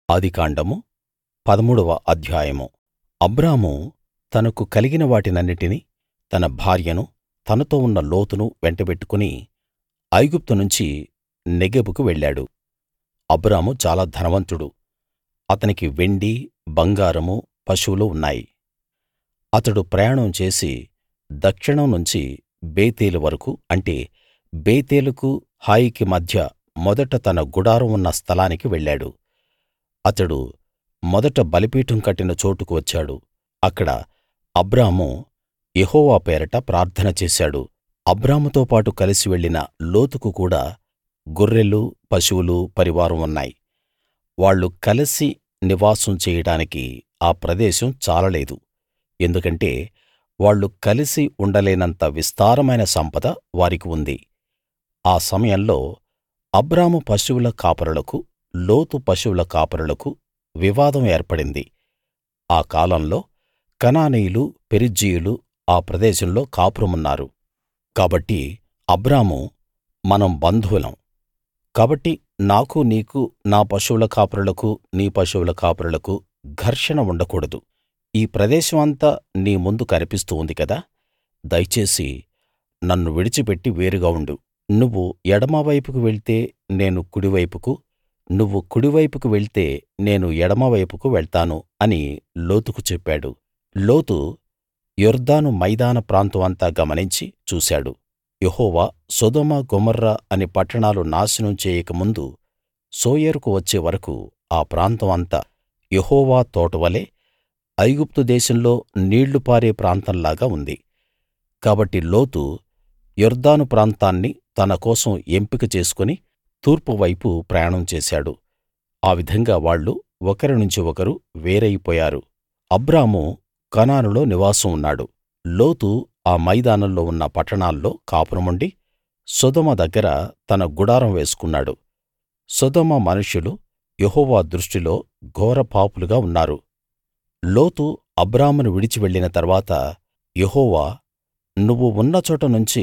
ఆదికాండము 13వ అధ్యాయము. అబ్రాము తనకు కలిగిన వాటినన్నిటినీ, తన భార్యను, తనతో ఉన్న లోతును వెంటబెట్టుకుని ఐగుప్తు నుంచి నెగెబుకు వెళ్ళాడు. అబ్రాము చాలా ధనవంతుడు. అతనికి వెండి, బంగారము, పశువులు ఉన్నాయి. అతడు ప్రయాణం చేసి దక్షిణం నుంచి బేతేలు వరకూ, అంటే బేతేలుకు హాయికి మధ్య మొదట తన గుడారం ఉన్న స్థలానికి వెళ్ళాడు. అతడు మొదట బలిపీఠం కట్టిన చోటుకు వచ్చాడు. అక్కడ అబ్రాము యెహోవా పేరట ప్రార్థన చేశాడు. అబ్రాముతో పాటు కలిసి వెళ్ళిన లోతుకు కూడా గొర్రెలు, పశువులు, పరివారం ఉన్నాయి. వాళ్ళు కలిసి నివాసం చేయడానికి ఆ ప్రదేశం చాలలేదు. ఎందుకంటే వాళ్ళు కలిసి ఉండలేనంత విస్తారమైన సంపద వారికి ఉంది. ఆ సమయంలో అబ్రాము పశువుల కాపరులకు, లోతు పశువుల కాపరులకు వివాదం ఏర్పడింది. ఆ కాలంలో కనానీయులు, పెరిజ్జీయులు ఆ ప్రదేశంలో కాపురమున్నారు. కాబట్టి అబ్రాము, మనం బంధువులం. కాబట్టి నాకు నీకు, నా పశువుల కాపరులకు నీ పశువుల కాపరులకు ఘర్షణ ఉండకూడదు. ఈ ప్రదేశం అంతా నీ ముందు కనిపిస్తూ ఉంది కదా, దయచేసి నన్ను విడిచిపెట్టి వేరుగా ఉండు. నువ్వు ఎడమ వైపుకు వెళ్తే నేను కుడి వైపుకు, నువ్వు కుడి వైపుకు వెళ్తే నేను ఎడమ వైపుకు వెళ్తాను అని లోతుకు చెప్పాడు. లోతు యొర్దాను మైదాన ప్రాంతం అంతా గమనించి చూశాడు. యెహోవా సొదొమ, గొమొర్రా అనే పట్టణాలు నాశనం చేయక ముందు సోయరుకు వచ్చే వరకూ ఆ ప్రాంతం అంతా యెహోవా తోటవలే, ఐగుప్తు దేశంలో నీళ్లు పారే ప్రాంతంలాగా ఉంది. కాబట్టి లోతు యొర్దాను ప్రాంతాన్ని తన కోసం ఎంపిక చేసుకుని తూర్పు వైపు ప్రయాణం చేశాడు. ఆ విధంగా వాళ్ళు ఒకరి నుంచి ఒకరు వేరైపోయారు. అబ్రాము కనానులో నివాసం ఉన్నాడు. లోతు ఆ మైదానంలో ఉన్న పట్టణాల్లో కాపురముండి సొదొమ దగ్గర తన గుడారం వేసుకున్నాడు. సొదొమ మనుష్యులు యెహోవా దృష్టిలో ఘోర పాపులుగా ఉన్నారు. లోతు అబ్రామును విడిచి వెళ్ళిన తరువాత యెహోవా, నువ్వు ఉన్న చోట నుంచి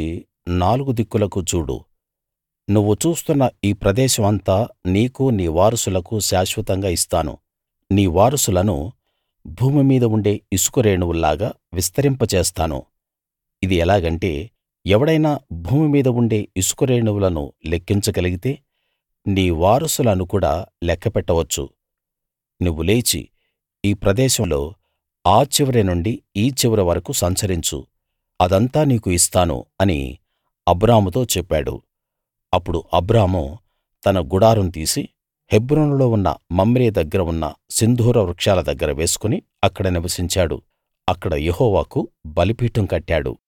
4 దిక్కులకూ చూడు. నువ్వు చూస్తున్న ఈ ప్రదేశం అంతా నీకూ నీ వారసులకూ శాశ్వతంగా ఇస్తాను. నీ వారసులను భూమి మీద ఉండే ఇసుక రేణువుల్లాగా విస్తరింపచేస్తాను. ఇది ఎలాగంటే, ఎవడైనా భూమి మీద ఉండే ఇసుక రేణువులను లెక్కించగలిగితే నీ వారసులను కూడా లెక్కపెట్టవచ్చు. నువ్వు లేచి ఈ ప్రదేశంలో ఆ చివరి నుండి ఈ చివరి వరకూ సంచరించు. అదంతా నీకు ఇస్తాను అని అబ్రాముతో చెప్పాడు. అప్పుడు అబ్రాము తన గుడారం తీసి హెబ్రోనులో ఉన్న మమ్రే దగ్గర ఉన్న సింధూర వృక్షాల దగ్గర వేసుకుని అక్కడ నివసించాడు. అక్కడ యెహోవాకు బలిపీఠం కట్టాడు.